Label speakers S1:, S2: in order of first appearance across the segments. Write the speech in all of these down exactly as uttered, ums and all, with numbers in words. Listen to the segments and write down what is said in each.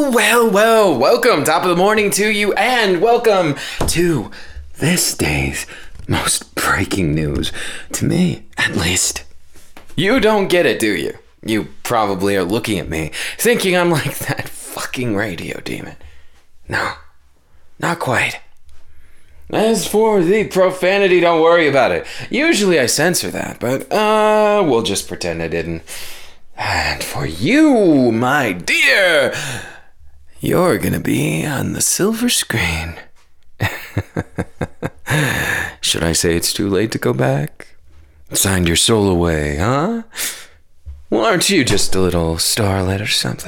S1: Well, well, well, welcome, top of the morning to you, and welcome to this day's most breaking news, to me, at least. You don't get it, do you? You probably are looking at me, thinking I'm like that fucking radio demon. No, not quite. As for the profanity, don't worry about it. Usually I censor that, but, uh, we'll just pretend I didn't. And for you, my dear, you're gonna be on the silver screen. Should I say it's too late to go back? Signed your soul away, huh? Well, aren't you just a little starlet or something?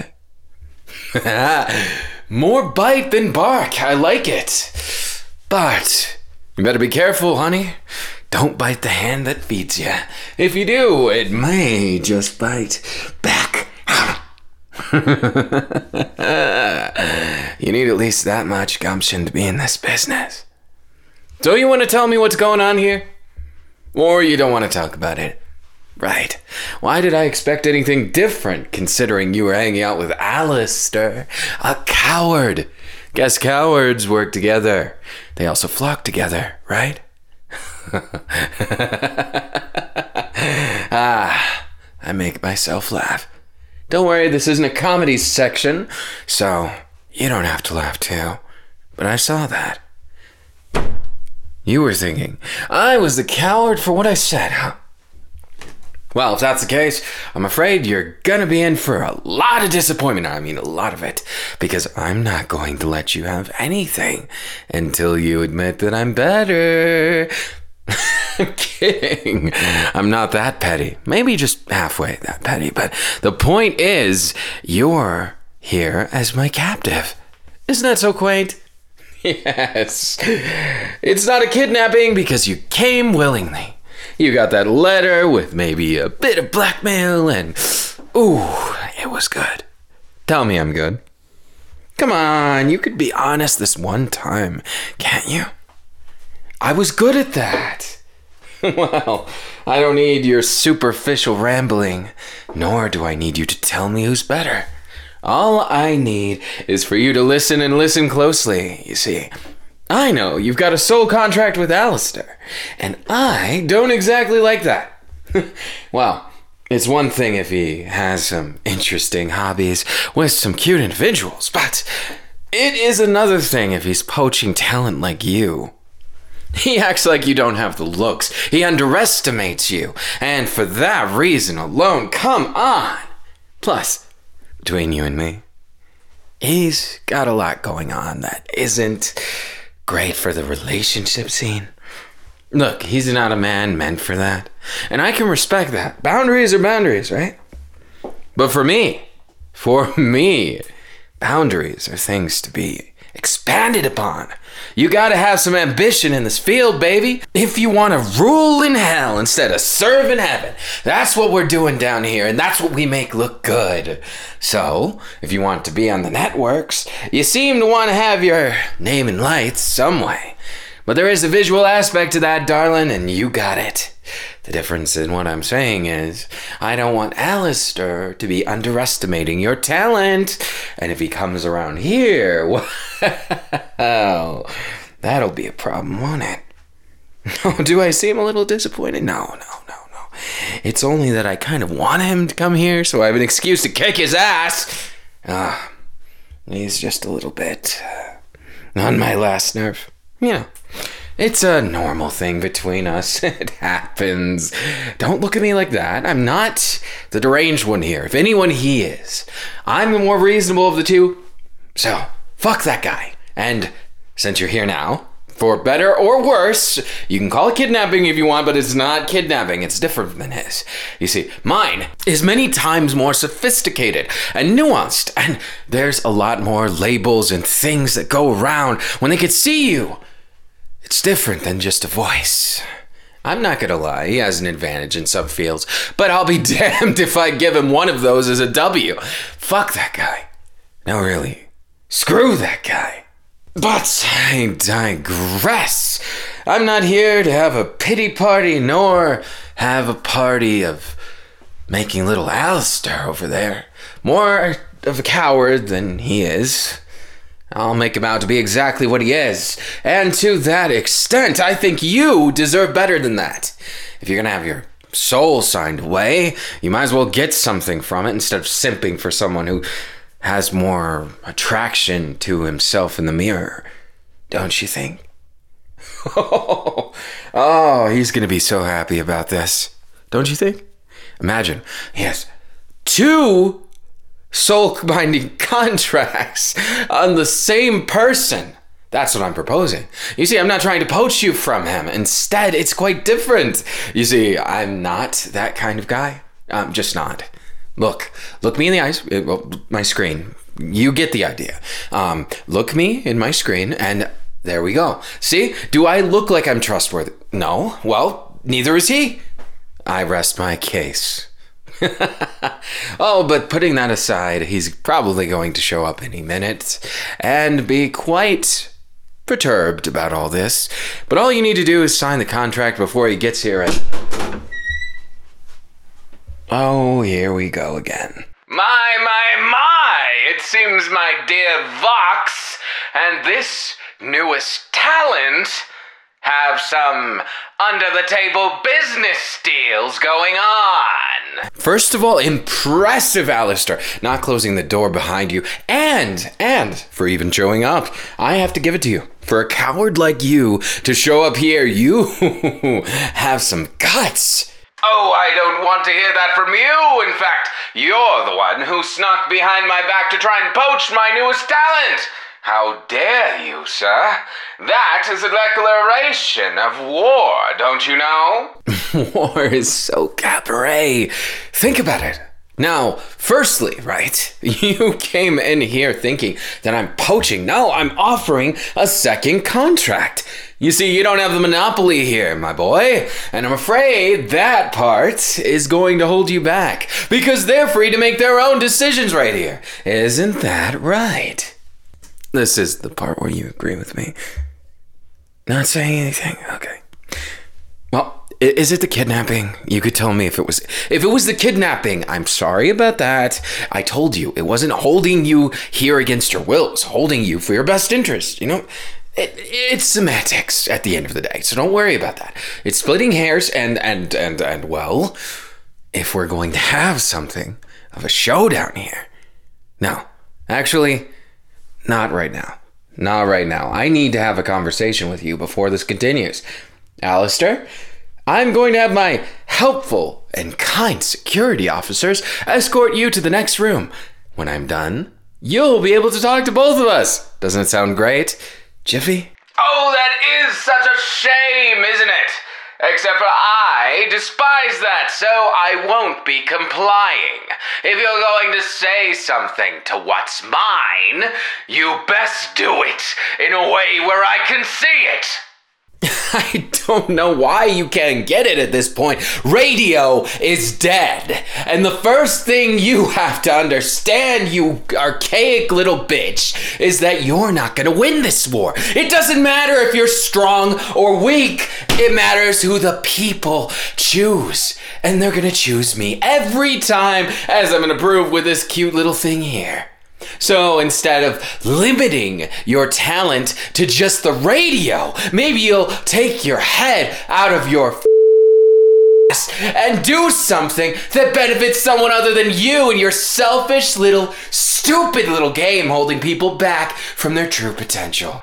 S1: More bite than bark, I like it. But you better be careful, honey. Don't bite the hand that feeds you. If you do, it may just bite back. You need at least that much gumption to be in this business. So you want to tell me what's going on here? Or you don't want to talk about it? Right. Why did I expect anything different, considering you were hanging out with Alistair, a coward? Guess cowards work together. They also flock together, right? Ah, I make myself laugh. Don't worry, this isn't a comedy section, so you don't have to laugh too. But I saw that. You were thinking, I was the coward for what I said, huh? Well, if that's the case, I'm afraid you're gonna be in for a lot of disappointment. I mean, a lot of it. Because I'm not going to let you have anything until you admit that I'm better. I'm kidding. I'm not that petty. Maybe just halfway that petty. But the point is, you're here as my captive. Isn't that so quaint? Yes. It's not a kidnapping because you came willingly. You got that letter with maybe a bit of blackmail and, ooh, it was good. Tell me I'm good. Come on, you could be honest this one time, can't you? I was good at that. Well, I don't need your superficial rambling, nor do I need you to tell me who's better. All I need is for you to listen and listen closely, you see. I know you've got a soul contract with Alistair, and I don't exactly like that. Well, it's one thing if he has some interesting hobbies with some cute individuals, but it is another thing if he's poaching talent like you. He acts like you don't have the looks. He underestimates you, and for that reason alone, come on. Plus, between you and me, he's got a lot going on that isn't great for the relationship scene. Look, he's not a man meant for that. And I can respect that. Boundaries are boundaries, right? But for me, for me, boundaries are things to be expanded upon. You gotta have some ambition in this field, baby. If you want to rule in hell instead of serve in heaven. That's what we're doing down here, and that's what we make look good. So, if you want to be on the networks, you seem to want to have your name in lights some way. But there is a visual aspect to that, darling, and you got it. The difference in what I'm saying is, I don't want Alistair to be underestimating your talent. And if he comes around here, well, that'll be a problem, won't it? Do I seem a little disappointed? No, no, no, no. It's only that I kind of want him to come here, so I have an excuse to kick his ass. Ah, he's just a little bit uh, on my last nerve. You know, it's a normal thing between us. It happens. Don't look at me like that. I'm not the deranged one here. If anyone, he is. I'm the more reasonable of the two. So, fuck that guy. And since you're here now, for better or worse, you can call it kidnapping if you want, but it's not kidnapping. It's different than his. You see, mine is many times more sophisticated and nuanced, and there's a lot more labels and things that go around when they could see you. It's different than just a voice. I'm not gonna lie, he has an advantage in some fields, but I'll be damned if I give him one of those as a W. Fuck that guy. No, really. Screw that guy. But I digress. I'm not here to have a pity party, nor have a party of making little Alistair over there. More of a coward than he is. I'll make him out to be exactly what he is. And to that extent, I think you deserve better than that. If you're gonna have your soul signed away, you might as well get something from it instead of simping for someone who has more attraction to himself in the mirror. Don't you think? Oh, he's gonna be so happy about this. Don't you think? Imagine, he has two soul-binding contracts on the same person. That's what I'm proposing. You see, I'm not trying to poach you from him. Instead, it's quite different. You see, I'm not that kind of guy. I'm just not. Look, look me in the eyes. It, well, my screen. You get the idea. Um, look me in my screen, and there we go. See? Do I look like I'm trustworthy? No. Well, neither is he. I rest my case. Oh, but putting that aside, he's probably going to show up any minute and be quite perturbed about all this. But all you need to do is sign the contract before he gets here and... Oh, here we go again. My, my, my! It seems my dear Vox and this newest talent have some under-the-table business deals going on. First of all, impressive, Alistair, not closing the door behind you, and, and, for even showing up. I have to give it to you. For a coward like you to show up here, you have some guts. Oh, I don't want to hear that from you. In fact, you're the one who snuck behind my back to try and poach my newest talent. How dare you, sir? That is a declaration of war, don't you know? War is so cabaret. Think about it. Now, firstly, right, you came in here thinking that I'm poaching. No, I'm offering a second contract. You see, you don't have the monopoly here, my boy, and I'm afraid that part is going to hold you back because they're free to make their own decisions right here. Isn't that right? This is the part where you agree with me. Not saying anything? Okay. Well, is it the kidnapping? You could tell me if it was. If it was the kidnapping, I'm sorry about that. I told you, it wasn't holding you here against your will. It was holding you for your best interest, you know? It, it's semantics at the end of the day, so don't worry about that. It's splitting hairs and, and, and, and, well, if we're going to have something of a showdown here. No, actually... Not right now. Not right now. I need to have a conversation with you before this continues. Alistair, I'm going to have my helpful and kind security officers escort you to the next room. When I'm done, you'll be able to talk to both of us. Doesn't it sound great, Jiffy? Oh, that is such a shame, isn't it? Except for I despise that, so I won't be complying. If you're going to say something to what's mine, you best do it in a way where I can see it. I don't know why you can't get it at this point. Radio is dead. And the first thing you have to understand, you archaic little bitch, is that you're not going to win this war. It doesn't matter if you're strong or weak. It matters who the people choose. And they're going to choose me every time, as I'm going to prove with this cute little thing here. So instead of limiting your talent to just the radio, maybe you'll take your head out of your ass and do something that benefits someone other than you and your selfish little, stupid little game holding people back from their true potential.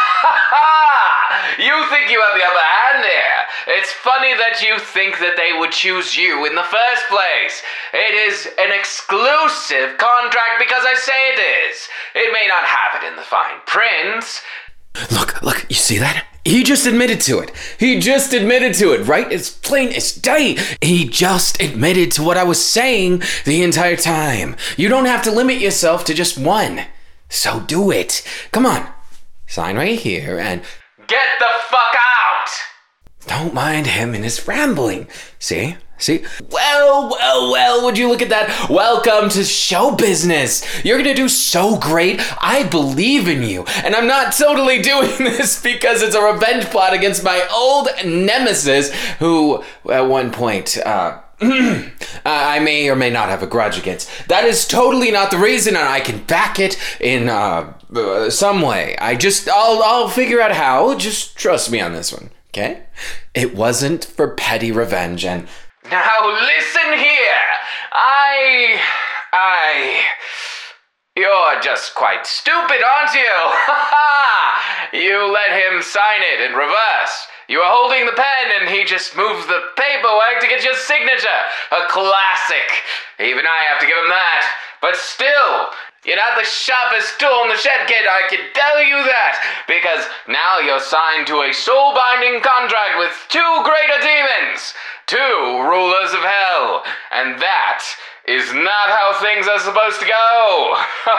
S1: You think you have the upper hand here. It's funny that you think that they would choose you in the first place. It is an exclusive contract because I say it is. It may not have it in the fine print. Look, look, you see that? He just admitted to it. He just admitted to it, right? It's plain as day. He just admitted to what I was saying the entire time. You don't have to limit yourself to just one. So do it. Come on. Sign right here and... Get the fuck out! Don't mind him and his rambling. See? See? Well, well, well, would you look at that? Welcome to show business. You're gonna do so great. I believe in you. And I'm not totally doing this because it's a revenge plot against my old nemesis who, at one point, uh, I may or may not have a grudge against. That is totally not the reason, and I can back it in uh, uh, some way. I just, I'll, I'll figure out how. Just trust me on this one, okay? It wasn't for petty revenge, and... Now listen here. I... I... You're just quite stupid, aren't you? You let him sign it in reverse. You were holding the pen and he just moves the paperwork to get your signature. A classic. Even I have to give him that. But still, you're not the sharpest tool in the shed, kid, I can tell you that. Because now you're signed to a soul-binding contract with two greater demons. Two rulers of hell. And that is not how things are supposed to go.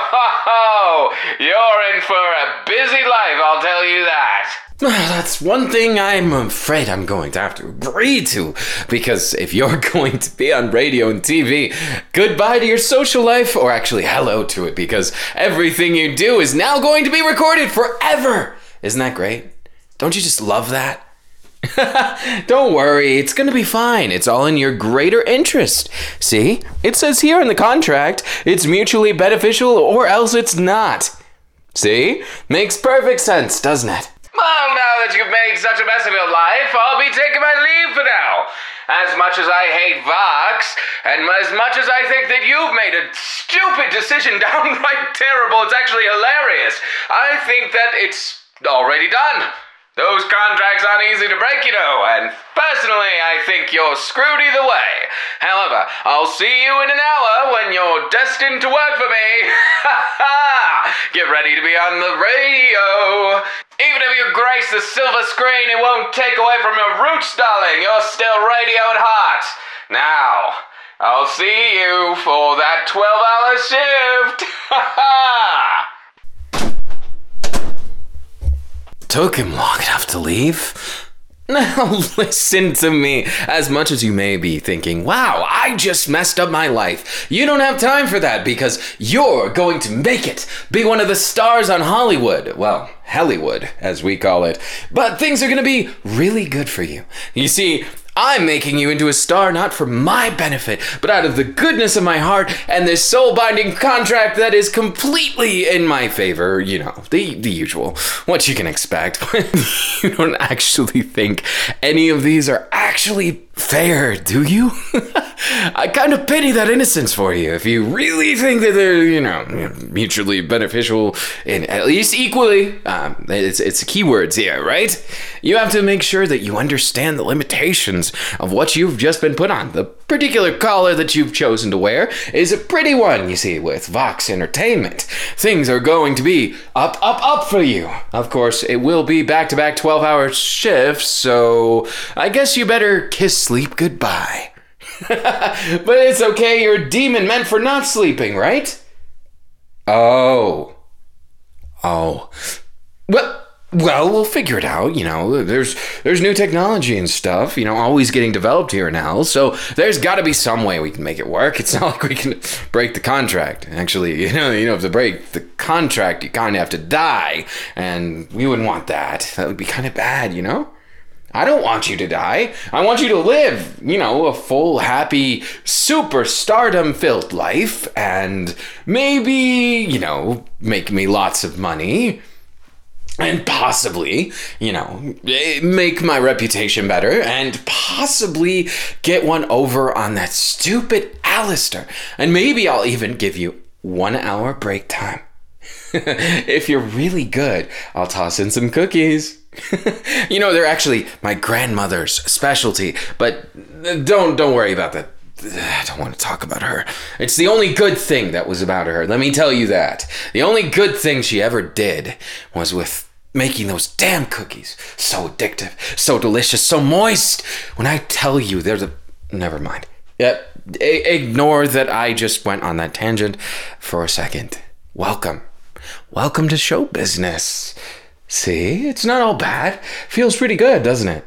S1: You're in for a busy life, I'll tell you that. That's one thing I'm afraid I'm going to have to agree to, because if you're going to be on radio and T V, goodbye to your social life, or actually hello to it, because everything you do is now going to be recorded forever. Isn't that great? Don't you just love that? Don't worry, it's gonna be fine. It's all in your greater interest. See? It says here in the contract, it's mutually beneficial or else it's not. See? Makes perfect sense, doesn't it? Well, now that you've made such a mess of your life, I'll be taking my leave for now. As much as I hate Vox, and as much as I think that you've made a stupid decision, downright terrible, it's actually hilarious, I think that it's already done. Those contracts aren't easy to break, you know, and personally, I think you're screwed either way. However, I'll see you in an hour when you're destined to work for me. Get ready to be on the radio. Even if you grace the silver screen, it won't take away from your roots, darling. You're still radio at heart. Now, I'll see you for that twelve-hour shift. Took him long enough to leave. Now listen to me. As much as you may be thinking, wow, I just messed up my life, you don't have time for that, because you're going to make it. Be one of the stars on Hollywood. Well, Hollywood, as we call it. But things are going to be really good for you. You see, I'm making you into a star not for my benefit, but out of the goodness of my heart and this soul-binding contract that is completely in my favor. You know, the, the usual. What you can expect. You don't actually think any of these are actually fair, do you? I kind of pity that innocence for you if you really think that they're, you know, mutually beneficial and at least equally. Um, it's, it's keywords here, right? You have to make sure that you understand the limitations of what you've just been put on. The particular collar that you've chosen to wear is a pretty one, you see, with Vox Entertainment. Things are going to be up, up, up for you. Of course, it will be back-to-back twelve-hour shifts, so I guess you better kiss sleep goodbye. But it's okay, you're a demon meant for not sleeping, right? Oh. Oh. Well... Well, we'll figure it out, you know, there's there's new technology and stuff, you know, always getting developed here in hell, so there's got to be some way we can make it work. It's not like we can break the contract. Actually, you know, you know, to break the contract, you kind of have to die, and we wouldn't want that. That would be kind of bad, you know? I don't want you to die. I want you to live, you know, a full, happy, super stardom-filled life, and maybe, you know, make me lots of money. And possibly, you know, make my reputation better, and possibly get one over on that stupid Alistair. And maybe I'll even give you one hour break time. If you're really good, I'll toss in some cookies. You know, they're actually my grandmother's specialty, but don't don't worry about that. I don't want to talk about her. It's the only good thing that was about her. Let me tell you that. The only good thing she ever did was with making those damn cookies. So addictive, so delicious, so moist. When I tell you, there's a... Never mind. Yep. I- ignore that I just went on that tangent for a second. Welcome. Welcome to show business. See? It's not all bad. Feels pretty good, doesn't it?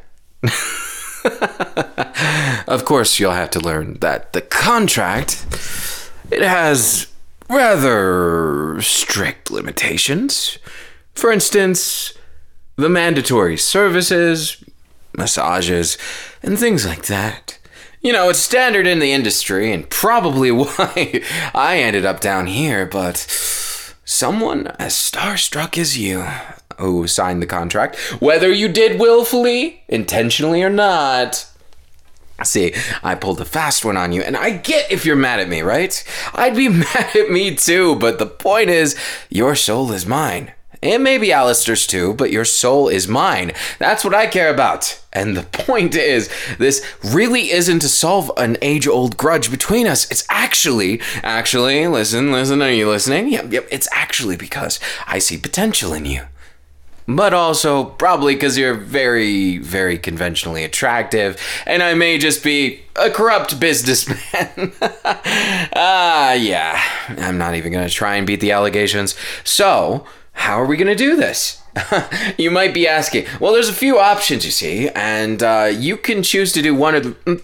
S1: Of course, you'll have to learn that the contract, it has rather strict limitations. For instance, the mandatory services, massages, and things like that. You know, it's standard in the industry and probably why I ended up down here, but someone as starstruck as you who signed the contract, whether you did willfully, intentionally or not. See, I pulled a fast one on you, and I get if you're mad at me, right? I'd be mad at me too, but the point is, your soul is mine. It may be Alistair's too, but your soul is mine. That's what I care about. And the point is, this really isn't to solve an age-old grudge between us. It's actually, actually, listen, listen, are you listening? Yep, yep, it's actually because I see potential in you. But also, probably because you're very, very conventionally attractive, and I may just be a corrupt businessman. Ah, uh, yeah, I'm not even going to try and beat the allegations. So, how are we going to do this? You might be asking. Well, there's a few options, you see, and uh, you can choose to do one of the...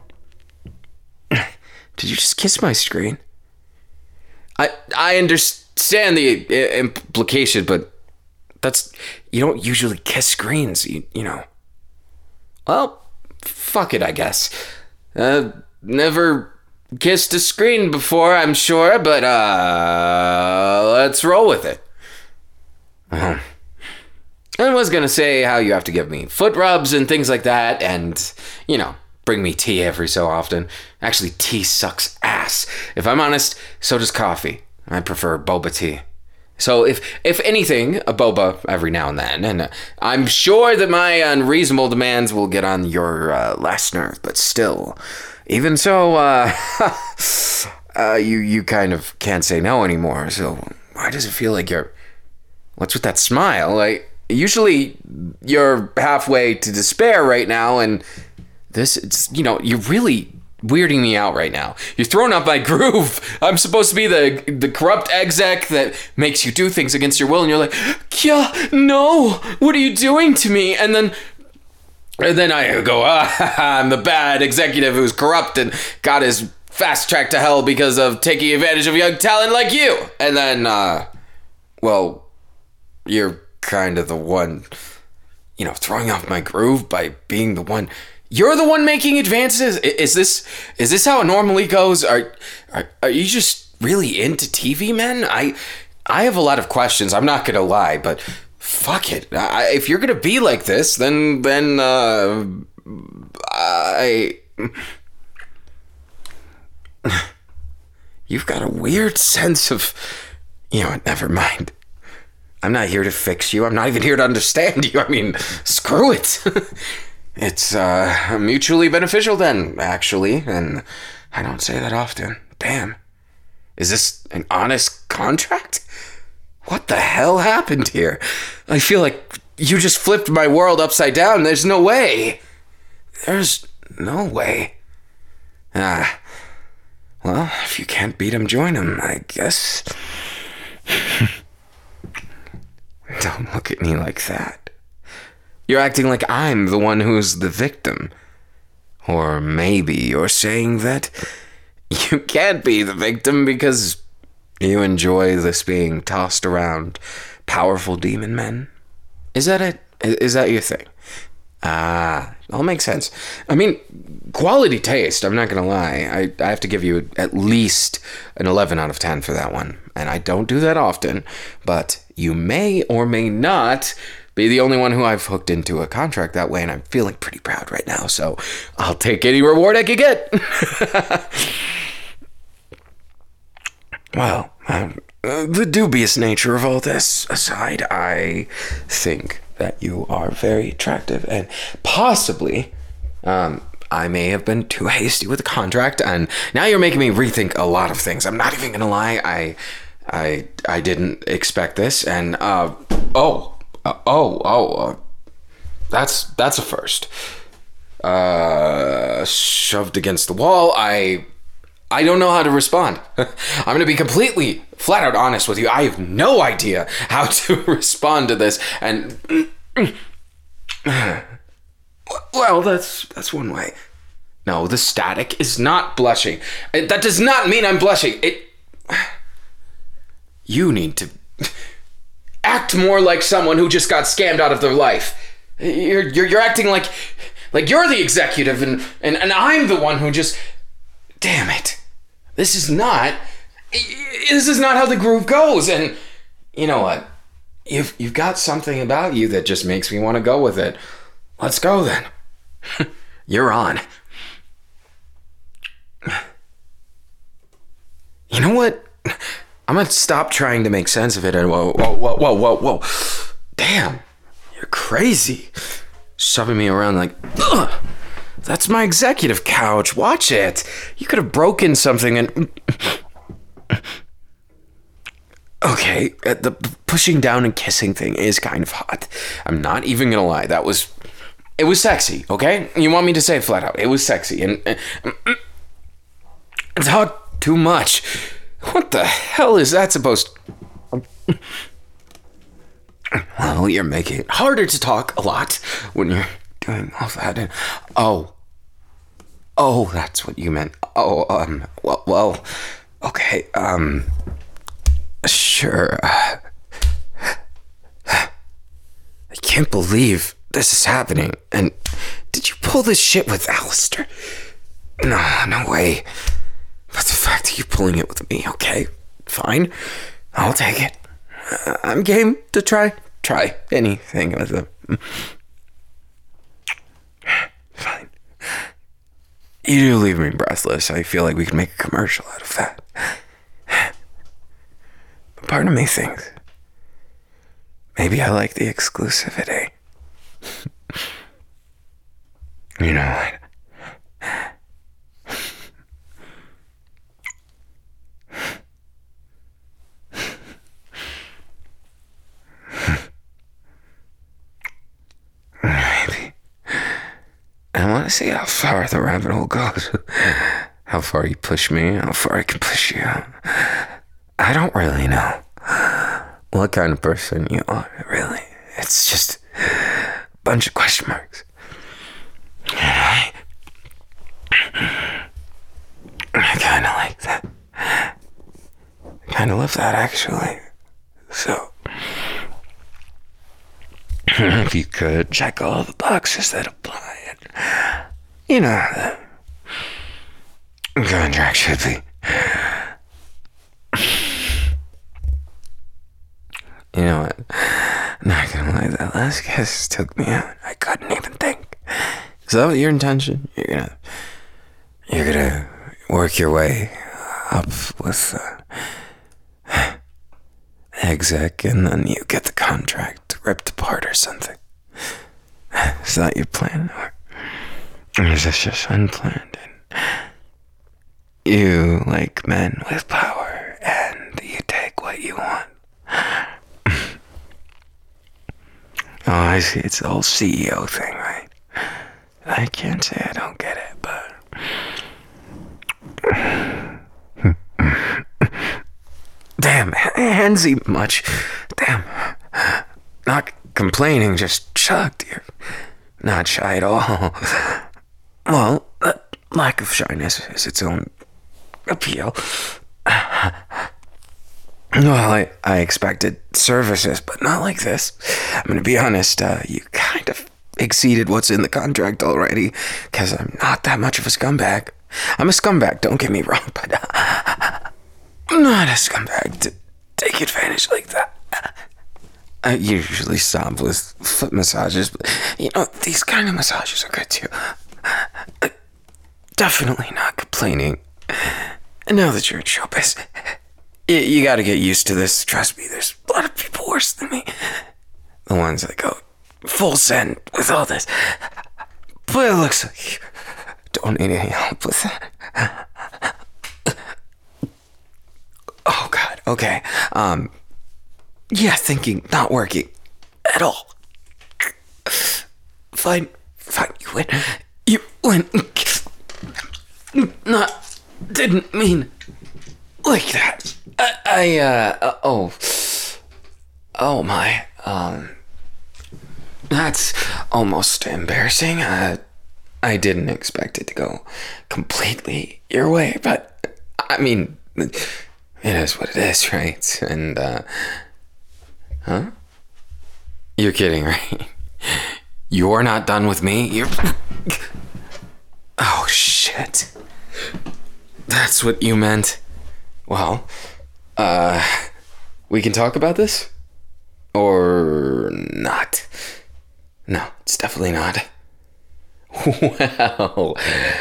S1: Did you just kiss my screen? I I understand the uh, implication, but that's... You don't usually kiss screens, you, you know. Well, fuck it, I guess. Uh, never kissed a screen before, I'm sure, but uh, let's roll with it. Uh-huh. I was gonna say how you have to give me foot rubs and things like that, and, you know, bring me tea every so often. Actually, tea sucks ass. If I'm honest, so does coffee. I prefer boba tea. So if if anything, a boba every now and then, and uh, I'm sure that my unreasonable demands will get on your uh, last nerve, but still, even so, uh, uh, you you kind of can't say no anymore. So why does it feel like you're... What's with that smile? Like, usually you're halfway to despair right now, and this, it's, you know, you're really weirding me out right now. You're throwing off my groove. I'm supposed to be the the corrupt exec that makes you do things against your will, and you're like, yeah, no, what are you doing to me? And then, and then I go, ah, I'm the bad executive who's corrupt and got his fast track to hell because of taking advantage of young talent like you. And then, uh, well... You're kind of the one, you know, throwing off my groove by being the one. You're the one making advances? Is this is this how it normally goes? Are are, are you just really into T V, man? I I have a lot of questions. I'm not gonna lie, but fuck it. I, if you're gonna be like this, then then uh, I. You've got a weird sense of, you know, never mind. I'm not here to fix you. I'm not even here to understand you. I mean, screw it. It's uh, mutually beneficial then, actually. And I don't say that often. Damn. Is this an honest contract? What the hell happened here? I feel like you just flipped my world upside down. There's no way. There's no way. Ah. Well, if you can't beat him, join him, I guess. Don't look at me like that. You're acting like I'm the one who's the victim. Or maybe you're saying that you can't be the victim because you enjoy this being tossed around powerful demon men. Is that it? Is that your thing? Ah, all makes sense. I mean, quality taste, I'm not gonna lie. I, I have to give you at least an eleven out of ten for that one. And I don't do that often, but you may or may not be the only one who I've hooked into a contract that way, and I'm feeling pretty proud right now, so I'll take any reward I can get. Well, um, uh, the dubious nature of all this aside, I think that you are very attractive, and possibly um, I may have been too hasty with the contract, and now you're making me rethink a lot of things. I'm not even gonna lie, I I I didn't expect this, and uh oh uh, oh oh uh, that's that's a first. Uh, shoved against the wall. I I don't know how to respond. I'm gonna be completely flat out honest with you. I have no idea how to respond to this, and well, that's that's one way. No, the static is not blushing. It, that does not mean I'm blushing. It. You need to act more like someone who just got scammed out of their life. You're you're, you're acting like Like, you're the executive, and, and, and I'm the one who just... Damn it. This is not... This is not how the groove goes, and... You know what? You've, you've got something about you that just makes me want to go with it. Let's go, then. You're on. You know what? I'm gonna stop trying to make sense of it, and whoa, whoa, whoa, whoa, whoa, whoa. Damn. You're crazy. Shoving me around like, ugh. That's my executive couch. Watch it. You could have broken something and... Okay, the pushing down and kissing thing is kind of hot. I'm not even gonna lie. That was... It was sexy, okay? You want me to say it flat out. It was sexy. And... and it's hot too much. What the hell is that supposed to... Well, you're making it harder to talk a lot when you're doing all that. And, oh. Oh, that's what you meant. Oh, um, well, well okay, um, sure. I can't believe this is happening. And did you pull this shit with Alistair? No, no way. But the fact that you're pulling it with me, okay, fine. I'll take it. Uh, I'm game to try. Try anything with them. Fine. You do leave me breathless. I feel like we can make a commercial out of that. But part of me thinks maybe I like the exclusivity. You know what? Maybe. I want to see how far the rabbit hole goes. How far you push me, how far I can push you. I don't really know what kind of person you are, really. It's just a bunch of question marks. And I... I kind of like that. I kind of love that, actually. So... if you could check all the boxes that apply, and you know, the contract should be. You know what? I'm not gonna lie, that last kiss took me out. I couldn't even think. Is that your intention? You're gonna, you're gonna work your way up with the exec, and then you get the contract ripped apart or something. Is that your plan? Or is this just unplanned? And you like men with power, and you take what you want. Oh, I see. It's the whole C E O thing, right? I can't say I don't get it, but... Damn, handsy much. Damn. Not complaining, just shocked. You're not shy at all. Well, that lack of shyness is its own appeal. Well, I, I expected services, but not like this. I'm gonna be honest, uh, you kind of exceeded what's in the contract already, because I'm not that much of a scumbag. I'm a scumbag, don't get me wrong, but uh, I'm not a scumbag to take advantage like that. I usually stop with foot massages, but, you know, these kind of massages are good too. Uh, definitely not complaining. And now that you're in showbiz, you, you gotta get used to this. Trust me, there's a lot of people worse than me. The ones that go full send with all this. But it looks like you don't need any help with that. Oh, God, okay. Um... Yeah, thinking, not working at all. Fine, fine, you win. You win. Not, didn't mean like that. I, I uh, uh, oh. Oh my, um. That's almost embarrassing. Uh, I didn't expect it to go completely your way, but, I mean, it is what it is, right? And, uh... Huh? You're kidding, right? You're not done with me? You're... Oh, shit. That's what you meant. Well, uh, we can talk about this? Or not? No, it's definitely not. Well...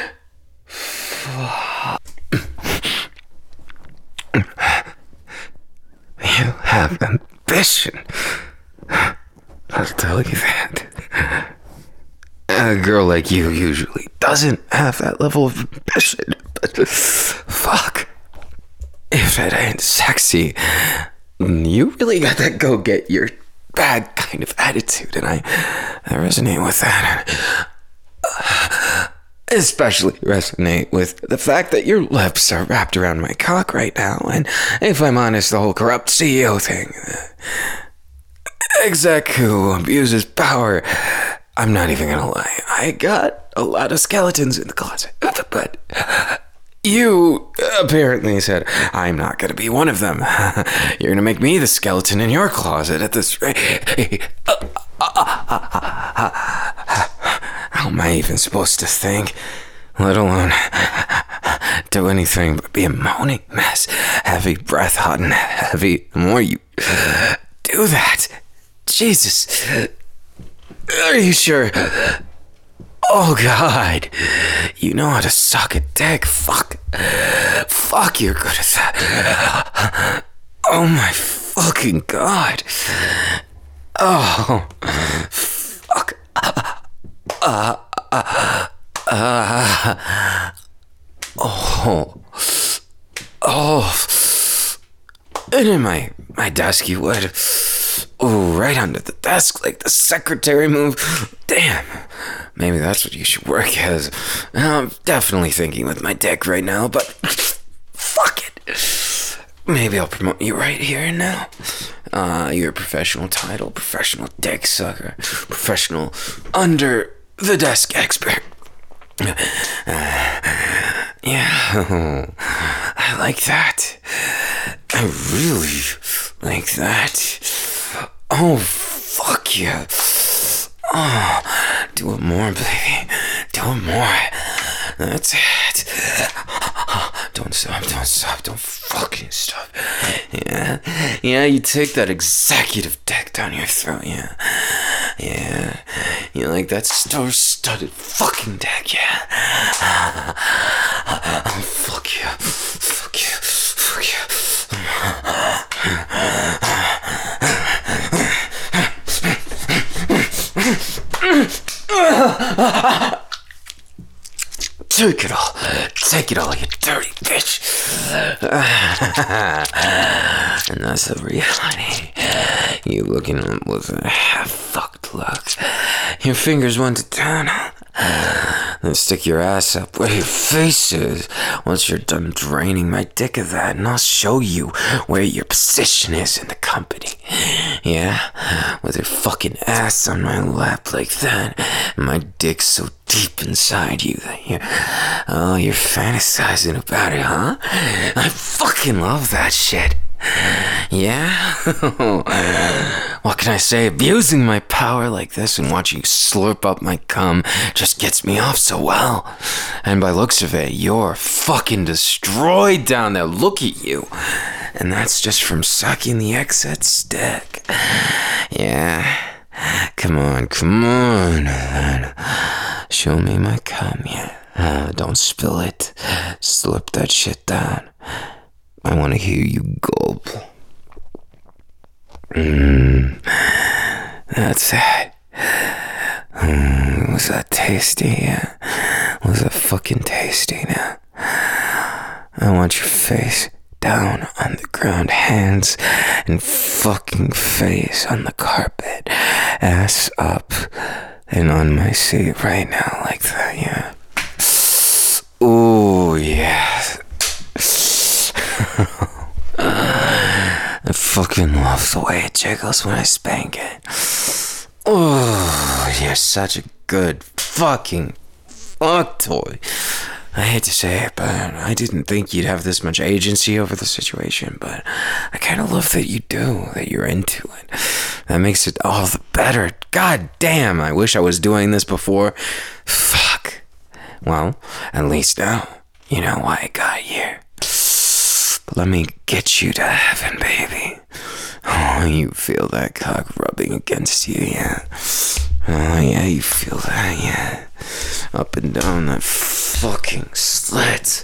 S1: You have ambition. I'll tell you that. A girl like you usually doesn't have that level of ambition. But fuck. If it ain't sexy, you really got that go get your bag kind of attitude, and I, I resonate with that. Especially resonate with the fact that your lips are wrapped around my cock right now, and if I'm honest, the whole corrupt C E O thing. Exec who abuses power. I'm not even gonna lie, I got a lot of skeletons in the closet, but you apparently said, I'm not gonna be one of them. You're gonna make me the skeleton in your closet at this rate. How am I even supposed to think, let alone do anything but be a moaning mess, heavy breath, hot and heavy? The more you do that, Jesus, are you sure? Oh God, you know how to suck a dick. Fuck, fuck, you're good at that. Oh my fucking God. Oh, fuck. Uh, uh, uh, oh, oh, and in my, my desk you would, oh, right under the desk, like the secretary move. Damn, maybe that's what you should work as. I'm definitely thinking with my dick right now, but fuck it. Maybe I'll promote you right here and now. Uh, your professional title, professional dick sucker, professional under the desk expert. Uh, yeah, I like that. I really like that. Oh, fuck yeah. Oh, do it more, baby. Do it more. That's it. Don't stop, don't stop, don't fucking stop. Yeah, yeah, you take that executive dick down your throat, yeah. Yeah, you like that star-studded fucking dick, yeah. Oh, fuck you, fuck you, fuck you. Take it all. Take it all, you dirty bitch. And that's the reality. You looking with a half-fucked look. Your fingers went to town. Then stick your ass up where your face is. Once you're done draining my dick of that, and I'll show you where your position is in the company. Yeah? With your fucking ass on my lap like that, and my dick so deep inside you that you're, oh, you're fantasizing about it, huh? I fucking love that shit. Yeah? What can I say? Abusing my power like this and watching you slurp up my cum just gets me off so well. And by looks of it, you're fucking destroyed down there. Look at you. And that's just from sucking the excess stick. Yeah. Come on, come on. Show me my cum, yeah. Uh, don't spill it. Slurp that shit down. I want to hear you gulp. Mmm. That's it. Mm, was that tasty? Yeah. Was that fucking tasty now? I want your face down on the ground, hands and fucking face on the carpet, ass up and on my seat right now like that, yeah. Ooh, yeah. I fucking love the way it jiggles when I spank it. Oh, you're such a good fucking fuck toy. I hate to say it, but I didn't think you'd have this much agency over the situation, but I kind of love that you do, that you're into it, That makes it all the better. God damn, I wish I was doing this before. Fuck. Well, at least now you know why I got here. But let me get you to heaven, baby. Oh, you feel that cock rubbing against you, yeah? Oh, yeah, you feel that, yeah? Up and down that fucking slit.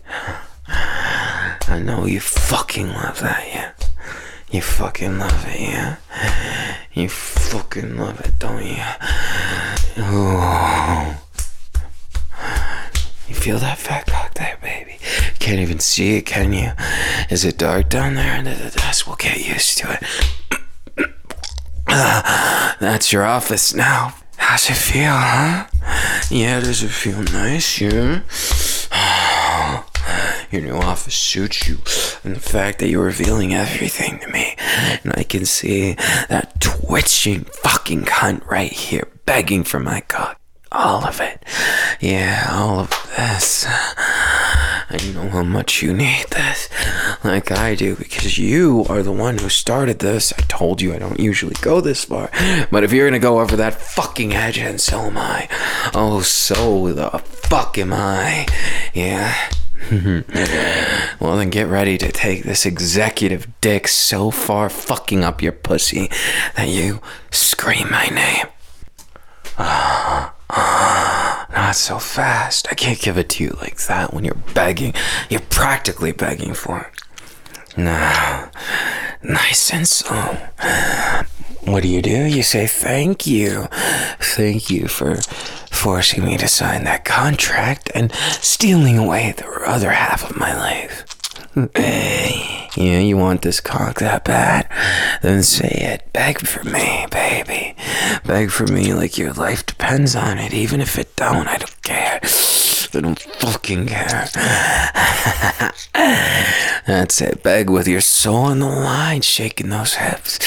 S1: I know you fucking love that, yeah? You fucking love it, yeah? You fucking love it, don't you? Oh. You feel that fat cock there, baby? Can't even see it, can you? Is it dark down there under the desk? We'll get used to it. That's your office now. How's it feel, huh? Yeah, does it feel nice, yeah? Your new office suits you, and the fact that you're revealing everything to me, and I can see that twitching fucking cunt right here begging for my cock. All of it. Yeah, all of this. I know how much you need this, like I do, because you are the one who started this. I told you I don't usually go this far, but if you're gonna go over that fucking edge, and so am I. Oh, so the fuck am I. Yeah. Well, then get ready to take this executive dick so far fucking up your pussy that you scream my name. Not so fast. I can't give it to you like that when you're begging. You're practically begging for it. No. Nice and slow. What do you do? You say thank you. Thank you for forcing me to sign that contract and stealing away the other half of my life. Yeah, you want this cock that bad? Then say it. Beg for me, baby. Beg for me like your life depends on it. Even if it don't, I don't care. I don't fucking care. That's it. Beg with your soul on the line, shaking those hips.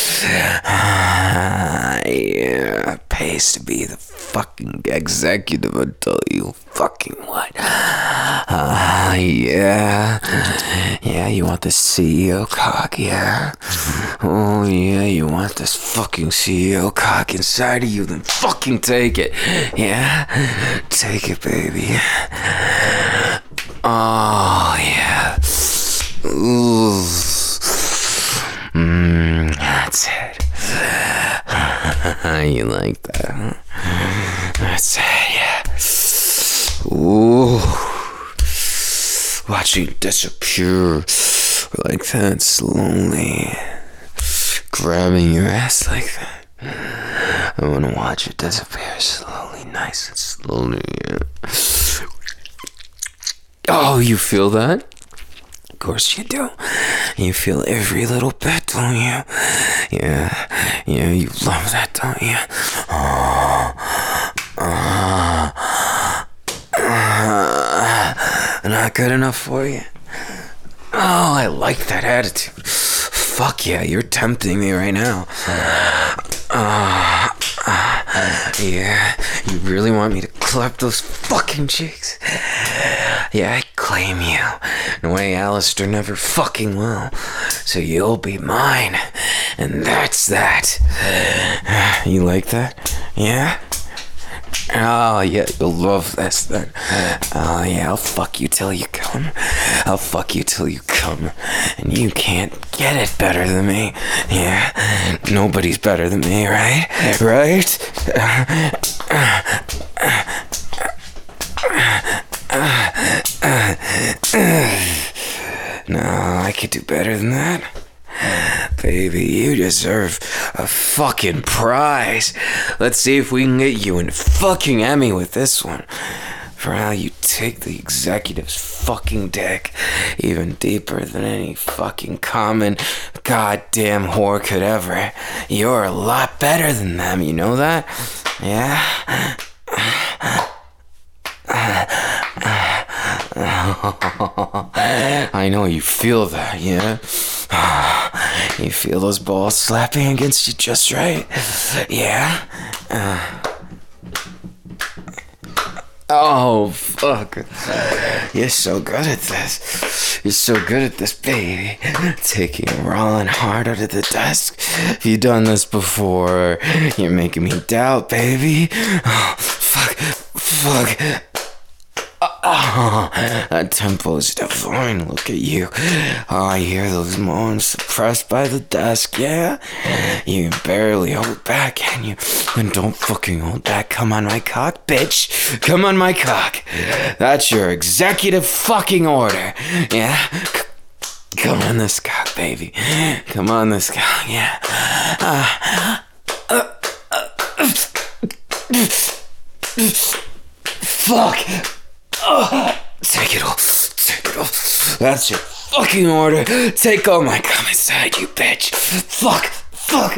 S1: Ah, yeah, pays to be the fucking executive until you fucking what? Ah, yeah. Yeah, you want the C E O cock, yeah? Oh, yeah, you want this fucking C E O cock inside of you, then fucking take it. Yeah? Take it, baby. Oh, yeah. Ooh. Mmm, that's it. You like that, huh? That's it, yeah. Ooh. Watch you disappear like that slowly. Grabbing your ass like that. I wanna watch it disappear slowly, nice and slowly, yeah. Oh, you feel that? Of course you do. You feel every little bit, don't you? Yeah, yeah, you love that, don't you? Oh, oh, oh. Not good enough for you? Oh, I like that attitude. Fuck yeah, you're tempting me right now. Uh, uh, yeah, you really want me to clap those fucking cheeks? Yeah, I claim you in a way Alistair never fucking will. So you'll be mine, and that's that. You like that? Yeah? Oh, yeah, you'll love this then. Oh, yeah, I'll fuck you till you come. I'll fuck you till you come. And you can't get it better than me. Yeah? Nobody's better than me, right? Right? No, I could do better than that. Baby, you deserve a fucking prize. Let's see if we can get you a fucking Emmy with this one. For how you take the executive's fucking dick even deeper than any fucking common goddamn whore could ever. You're a lot better than them, you know that? Yeah? I know you feel that, yeah? You feel those balls slapping against you just right? Yeah? Uh, Oh, fuck. You're so good at this. You're so good at this, baby. Taking rolling hard out of the desk. Have you done this before? You're making me doubt, baby. Oh, fuck. Fuck. Oh, that tempo is divine. Look at you. Oh, I hear those moans suppressed by the desk, yeah? You can barely hold back, can you? Then don't fucking hold back. Come on my cock, bitch. Come on my cock. That's your executive fucking order, yeah? C- come on this cock, baby. Come on this cock, yeah. Uh, uh, uh, uh, fuck. Oh, take it all. Take it all. That's your fucking order. Take all my cum inside, you bitch. Fuck. Fuck.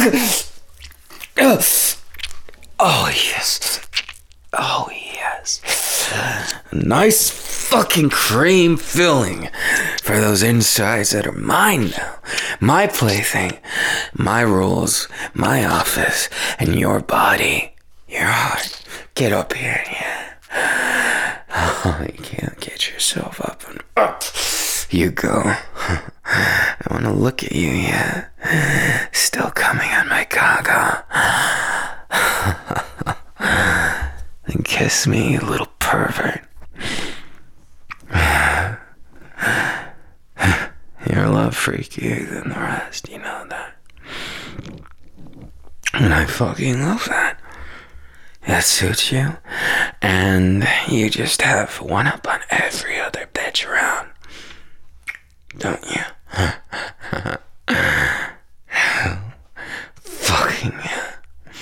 S1: Oh, yes. Oh, yes. Nice fucking cream filling for those insides that are mine now. My plaything. My rules. My office. And your body. Your heart. Get up here, yeah. Oh, you can't get yourself up and up. You go. I want to look at you, yeah. Still coming on my gaga. Then kiss me, you little pervert. You're a lot freakier than the rest, you know that. And I fucking love that. That suits you, and you just have one up on every other bitch around, don't you? Fucking yeah.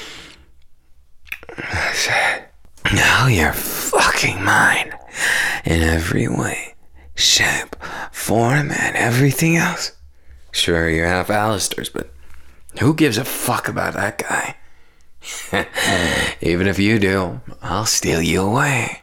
S1: I said, now you're fucking mine in every way, shape, form, and everything else. Sure, you're half Alistair's, but who gives a fuck about that guy? Even if you do, I'll steal you away.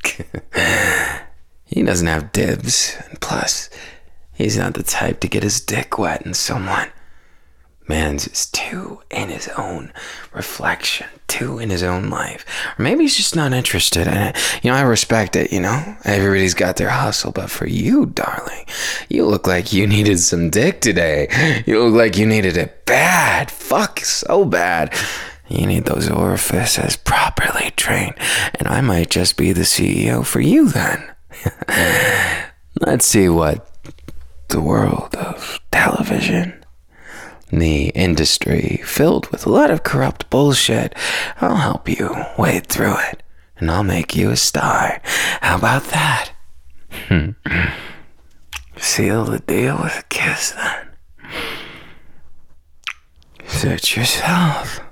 S1: He doesn't have dibs, and plus, he's not the type to get his dick wet in someone. Man's is too in his own reflection, too in his own life. Or maybe he's just not interested in it. You know, I respect it, you know? Everybody's got their hustle, but for you, darling, you look like you needed some dick today. You look like you needed it bad. Fuck, so bad. You need those orifices properly trained, and I might just be the C E O for you then. Let's see what the world of television, the industry filled with a lot of corrupt bullshit, I'll help you wade through it, and I'll make you a star. How about that? Seal the deal with a kiss then. Suit yourself.